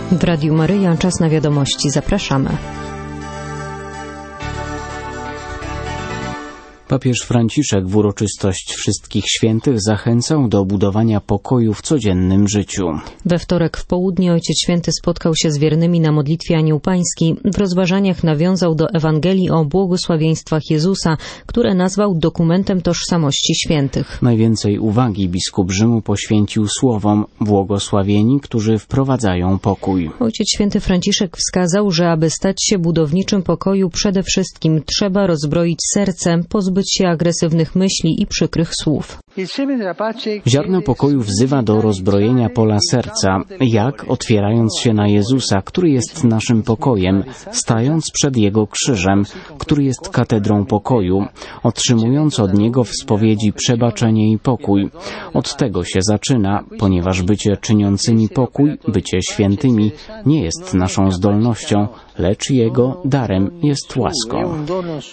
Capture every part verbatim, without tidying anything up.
W Radiu Maryja czas na wiadomości. Zapraszamy. Papież Franciszek w uroczystość Wszystkich Świętych zachęcał do budowania pokoju w codziennym życiu. We wtorek w południe Ojciec Święty spotkał się z wiernymi na modlitwie Anioł Pański. W rozważaniach nawiązał do Ewangelii o błogosławieństwach Jezusa, które nazwał dokumentem tożsamości świętych. Najwięcej uwagi biskup Rzymu poświęcił słowom błogosławieni, którzy wprowadzają pokój. Ojciec Święty Franciszek wskazał, że aby stać się budowniczym pokoju, przede wszystkim trzeba rozbroić serce, pozbyć się agresywnych myśli i przykrych słów. Ziarno pokoju wzywa do rozbrojenia pola serca. Jak? Otwierając się na Jezusa, który jest naszym pokojem, stając przed Jego krzyżem, który jest katedrą pokoju, otrzymując od Niego w spowiedzi przebaczenie i pokój. Od tego się zaczyna, ponieważ bycie czyniącymi pokój, bycie świętymi nie jest naszą zdolnością, lecz Jego darem jest łaską.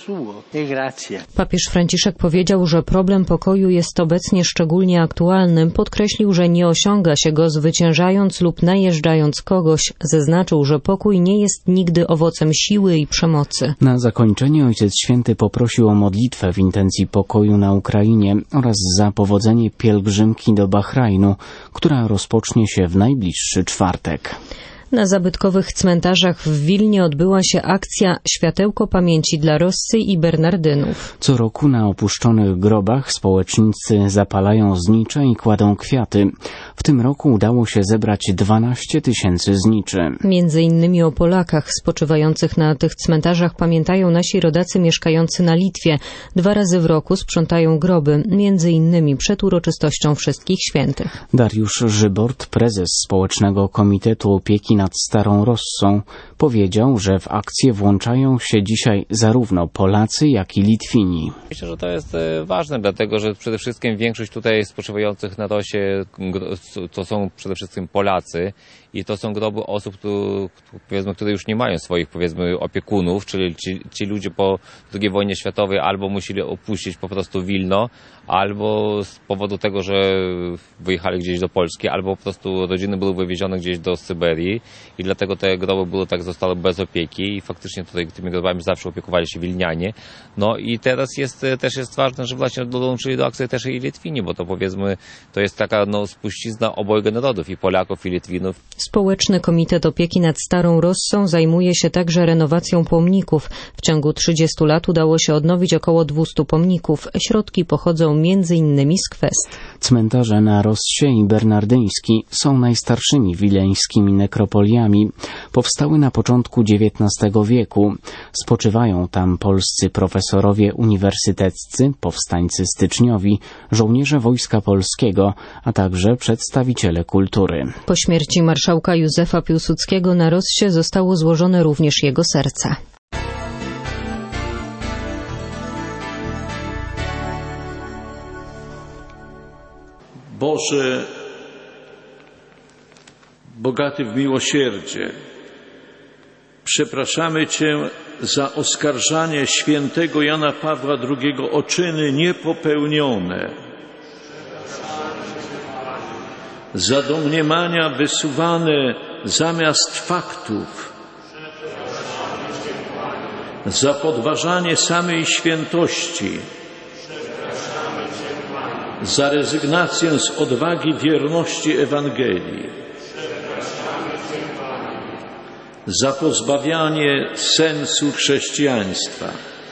Papież Franciszek powiedział, że problem pokoju jest obecnie szczególnie aktualny. Podkreślił, że nie osiąga się go zwyciężając lub najeżdżając kogoś. Zaznaczył, że pokój nie jest nigdy owocem siły i przemocy. Na zakończenie Ojciec Święty poprosił o modlitwę w intencji pokoju na Ukrainie oraz za powodzenie pielgrzymki do Bahrajnu, która rozpocznie się w najbliższy czwartek. Na zabytkowych cmentarzach w Wilnie odbyła się akcja Światełko Pamięci dla Rossy i Bernardynów. Co roku na opuszczonych grobach społecznicy zapalają znicze i kładą kwiaty. W tym roku udało się zebrać dwanaście tysięcy zniczy. Między innymi o Polakach spoczywających na tych cmentarzach pamiętają nasi rodacy mieszkający na Litwie. Dwa razy w roku sprzątają groby, między innymi przed uroczystością Wszystkich Świętych. Dariusz Żybort, prezes Społecznego Komitetu Opieki nad Starą Rossą, powiedział, że w akcję włączają się dzisiaj zarówno Polacy, jak i Litwini. Myślę, że to jest ważne, dlatego że przede wszystkim większość tutaj spoczywających na Rosie to są przede wszystkim Polacy i to są groby osób, które, powiedzmy, które już nie mają swoich, powiedzmy, opiekunów, czyli ci, ci ludzie po drugiej wojnie światowej albo musieli opuścić po prostu Wilno, albo z powodu tego, że wyjechali gdzieś do Polski, albo po prostu rodziny były wywiezione gdzieś do Syberii i dlatego te groby były tak, zostały bez opieki i faktycznie tutaj tymi grobami zawsze opiekowali się Wilnianie. No i teraz jest, też jest ważne, że właśnie dołączyli do akcji też i Litwini, bo to, powiedzmy, to jest taka, no, spuścizna obojga narodów, i Polaków, i Litwinów. Społeczny Komitet Opieki nad Starą Rossą zajmuje się także renowacją pomników. W ciągu trzydziestu lat udało się odnowić około dwustu pomników. Środki pochodzą między innymi z Kwest. Cmentarze na Rossie i Bernardyński są najstarszymi wileńskimi nekropoliami. Powstały na początku dziewiętnastego wieku. Spoczywają tam polscy profesorowie uniwersyteccy, powstańcy styczniowi, żołnierze Wojska Polskiego, a także przedstawiciele kultury. Po śmierci marszałka Józefa Piłsudskiego na Rossie zostało złożone również jego serce. Boże, bogaty w miłosierdzie, przepraszamy Cię za oskarżanie świętego Jana Pawła drugiego o czyny niepopełnione, za domniemania wysuwane zamiast faktów, za podważanie samej świętości, za rezygnację z odwagi wierności Ewangelii, za pozbawianie sensu chrześcijaństwa.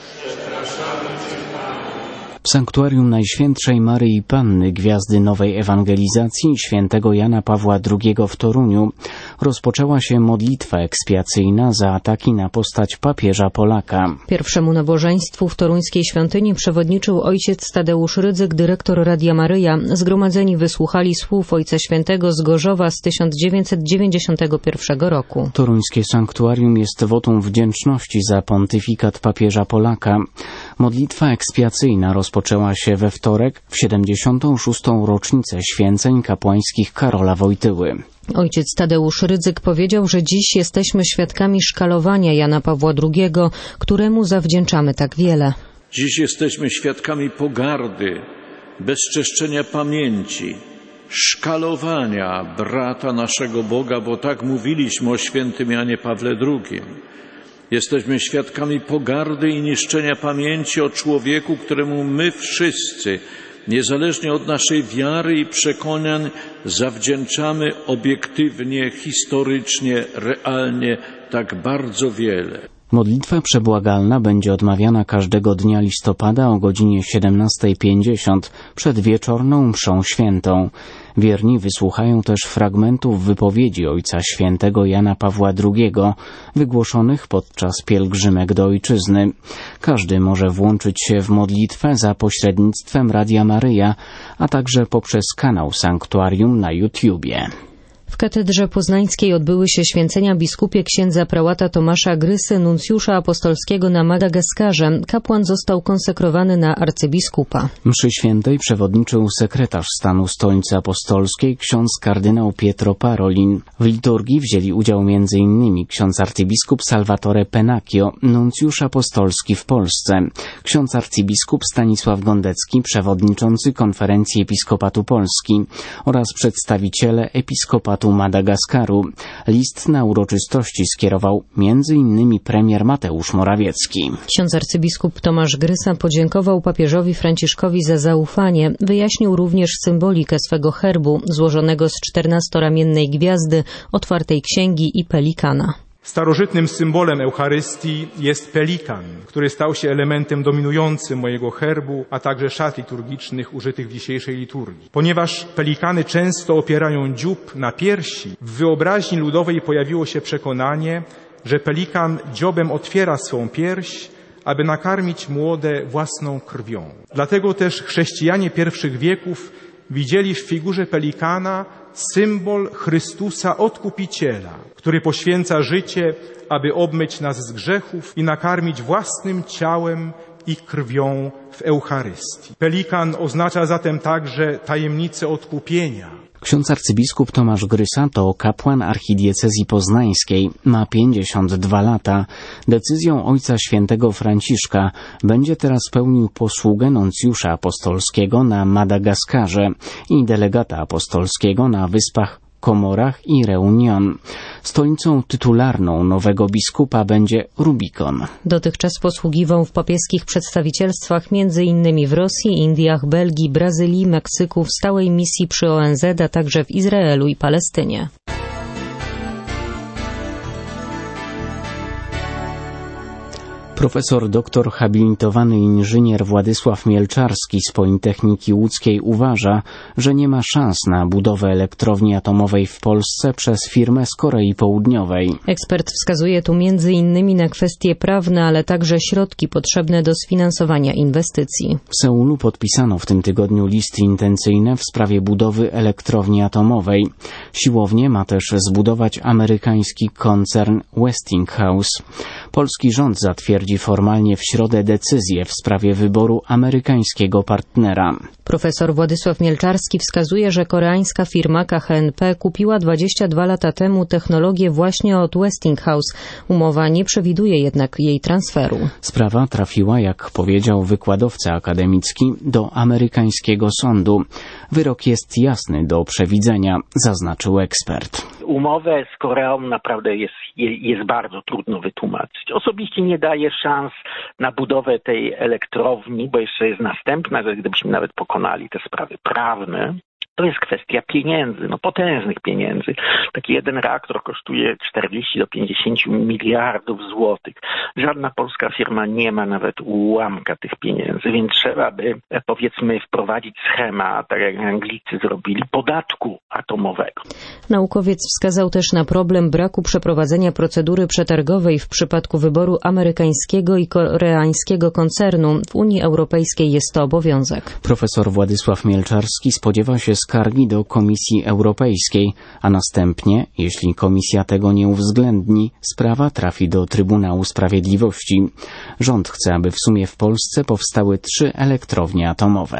W sanktuarium Najświętszej Maryi Panny Gwiazdy Nowej Ewangelizacji świętego Jana Pawła drugiego w Toruniu rozpoczęła się modlitwa ekspiacyjna za ataki na postać papieża Polaka. Pierwszemu nabożeństwu w toruńskiej świątyni przewodniczył ojciec Tadeusz Rydzyk, dyrektor Radia Maryja. Zgromadzeni wysłuchali słów Ojca Świętego z Gorzowa z tysiąc dziewięćset dziewięćdziesiątego pierwszego roku. Toruńskie sanktuarium jest wotum wdzięczności za pontyfikat papieża Polaka. Modlitwa ekspiacyjna rozpoczęła się we wtorek w siedemdziesiątą szóstą rocznicę święceń kapłańskich Karola Wojtyły. Ojciec Tadeusz Rydzyk powiedział, że dziś jesteśmy świadkami szkalowania Jana Pawła drugiego, któremu zawdzięczamy tak wiele. Dziś jesteśmy świadkami pogardy, bezczeszczenia pamięci, szkalowania brata naszego Boga, bo tak mówiliśmy o świętym Janie Pawle drugim. Jesteśmy świadkami pogardy i niszczenia pamięci o człowieku, któremu my wszyscy, niezależnie od naszej wiary i przekonań, zawdzięczamy obiektywnie, historycznie, realnie tak bardzo wiele. Modlitwa przebłagalna będzie odmawiana każdego dnia listopada o godzinie siedemnasta pięćdziesiąt przed wieczorną mszą świętą. Wierni wysłuchają też fragmentów wypowiedzi Ojca Świętego Jana Pawła drugiego, wygłoszonych podczas pielgrzymek do Ojczyzny. Każdy może włączyć się w modlitwę za pośrednictwem Radia Maryja, a także poprzez kanał Sanktuarium na YouTubie. W katedrze poznańskiej odbyły się święcenia biskupie księdza prałata Tomasza Grysy, nuncjusza apostolskiego na Madagaskarze. Kapłan został konsekrowany na arcybiskupa. Mszy świętej przewodniczył sekretarz stanu Stolicy Apostolskiej ksiądz kardynał Pietro Parolin. W liturgii wzięli udział m.in. ksiądz arcybiskup Salvatore Pennacchio, nuncjusz apostolski w Polsce, ksiądz arcybiskup Stanisław Gondecki, przewodniczący Konferencji Episkopatu Polski oraz przedstawiciele Episkopatu Madagaskaru. List na uroczystości skierował między innymi premier Mateusz Morawiecki. Ksiądz arcybiskup Tomasz Grysa podziękował papieżowi Franciszkowi za zaufanie. Wyjaśnił również symbolikę swego herbu, złożonego z czternastoramiennej gwiazdy, otwartej księgi i pelikana. Starożytnym symbolem Eucharystii jest pelikan, który stał się elementem dominującym mojego herbu, a także szat liturgicznych użytych w dzisiejszej liturgii. Ponieważ pelikany często opierają dziób na piersi, w wyobraźni ludowej pojawiło się przekonanie, że pelikan dziobem otwiera swą pierś, aby nakarmić młode własną krwią. Dlatego też chrześcijanie pierwszych wieków widzieli w figurze pelikana symbol Chrystusa Odkupiciela, który poświęca życie, aby obmyć nas z grzechów i nakarmić własnym ciałem i krwią w Eucharystii. Pelikan oznacza zatem także tajemnicę odkupienia. Ksiądz arcybiskup Tomasz Grysa to kapłan archidiecezji poznańskiej. Ma pięćdziesiąt dwa lata. Decyzją Ojca Świętego Franciszka będzie teraz pełnił posługę nuncjusza apostolskiego na Madagaskarze i delegata apostolskiego na Wyspach Komorach i Reunion. Stolicą tytularną nowego biskupa będzie Rubikon. Dotychczas posługiwał w papieskich przedstawicielstwach m.in. w Rosji, Indiach, Belgii, Brazylii, Meksyku, w stałej misji przy O N Z, a także w Izraelu i Palestynie. Profesor doktor habilitowany inżynier Władysław Mielczarski z Politechniki Łódzkiej uważa, że nie ma szans na budowę elektrowni atomowej w Polsce przez firmę z Korei Południowej. Ekspert wskazuje tu między innymi na kwestie prawne, ale także środki potrzebne do sfinansowania inwestycji. W Seulu podpisano w tym tygodniu listy intencyjne w sprawie budowy elektrowni atomowej. Siłownię ma też zbudować amerykański koncern Westinghouse. Polski rząd zatwierdzi formalnie w środę decyzję w sprawie wyboru amerykańskiego partnera. Profesor Władysław Mielczarski wskazuje, że koreańska firma K H N P kupiła dwadzieścia dwa lata temu technologię właśnie od Westinghouse. Umowa nie przewiduje jednak jej transferu. Sprawa trafiła, jak powiedział wykładowca akademicki, do amerykańskiego sądu. Wyrok jest jasny do przewidzenia, zaznaczył ekspert. Umowę z Koreą naprawdę jest, jest bardzo trudno wytłumaczyć. Osobiście nie daje szans na budowę tej elektrowni, bo jeszcze jest następna, że gdybyśmy nawet pokonali te sprawy prawne, to jest kwestia pieniędzy, no potężnych pieniędzy. Taki jeden reaktor kosztuje czterdzieści do pięćdziesięciu miliardów złotych. Żadna polska firma nie ma nawet ułamka tych pieniędzy, więc trzeba by, powiedzmy, wprowadzić schemat, tak jak Anglicy zrobili, podatku atomowego. Naukowiec wskazał też na problem braku przeprowadzenia procedury przetargowej w przypadku wyboru amerykańskiego i koreańskiego koncernu. W Unii Europejskiej jest to obowiązek. Profesor Władysław Mielczarski spodziewa się skargi do Komisji Europejskiej, a następnie, jeśli Komisja tego nie uwzględni, sprawa trafi do Trybunału Sprawiedliwości. Rząd chce, aby w sumie w Polsce powstały trzy elektrownie atomowe.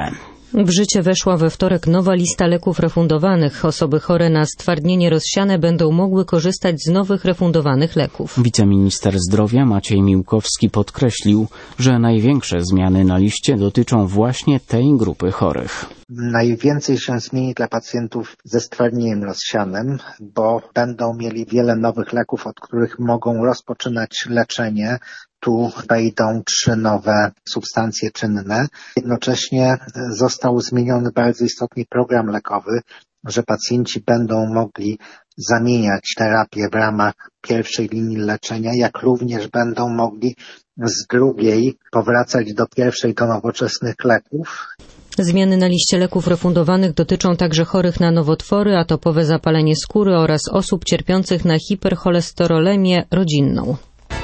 W życie weszła we wtorek nowa lista leków refundowanych. Osoby chore na stwardnienie rozsiane będą mogły korzystać z nowych refundowanych leków. Wiceminister zdrowia Maciej Miłkowski podkreślił, że największe zmiany na liście dotyczą właśnie tej grupy chorych. Najwięcej się zmieni dla pacjentów ze stwardnieniem rozsianym, bo będą mieli wiele nowych leków, od których mogą rozpoczynać leczenie. Tu wejdą trzy nowe substancje czynne. Jednocześnie został zmieniony bardzo istotnie program lekowy, że pacjenci będą mogli zamieniać terapię w ramach pierwszej linii leczenia, jak również będą mogli z drugiej powracać do pierwszej, do nowoczesnych leków. Zmiany na liście leków refundowanych dotyczą także chorych na nowotwory, atopowe zapalenie skóry oraz osób cierpiących na hipercholesterolemię rodzinną.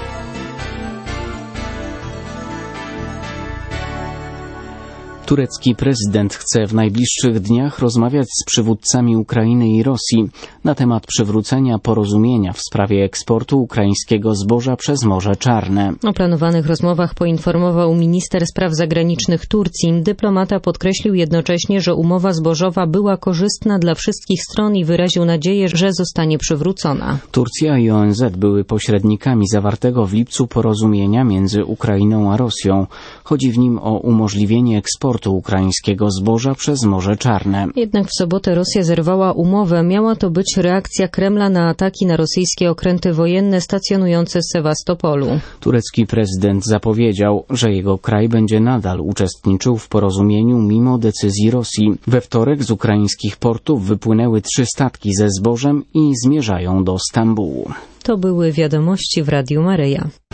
Turecki prezydent chce w najbliższych dniach rozmawiać z przywódcami Ukrainy i Rosji na temat przywrócenia porozumienia w sprawie eksportu ukraińskiego zboża przez Morze Czarne. O planowanych rozmowach poinformował minister spraw zagranicznych Turcji. Dyplomata podkreślił jednocześnie, że umowa zbożowa była korzystna dla wszystkich stron i wyraził nadzieję, że zostanie przywrócona. Turcja i O N Z były pośrednikami zawartego w lipcu porozumienia między Ukrainą a Rosją. Chodzi w nim o umożliwienie eksportu ukraińskiego zboża przez Morze Czarne. Jednak w sobotę Rosja zerwała umowę. Miała to być reakcja Kremla na ataki na rosyjskie okręty wojenne stacjonujące w Sewastopolu. Turecki prezydent zapowiedział, że jego kraj będzie nadal uczestniczył w porozumieniu mimo decyzji Rosji. We wtorek z ukraińskich portów wypłynęły trzy statki ze zbożem i zmierzają do Stambułu. To były wiadomości w Radiu Maryja.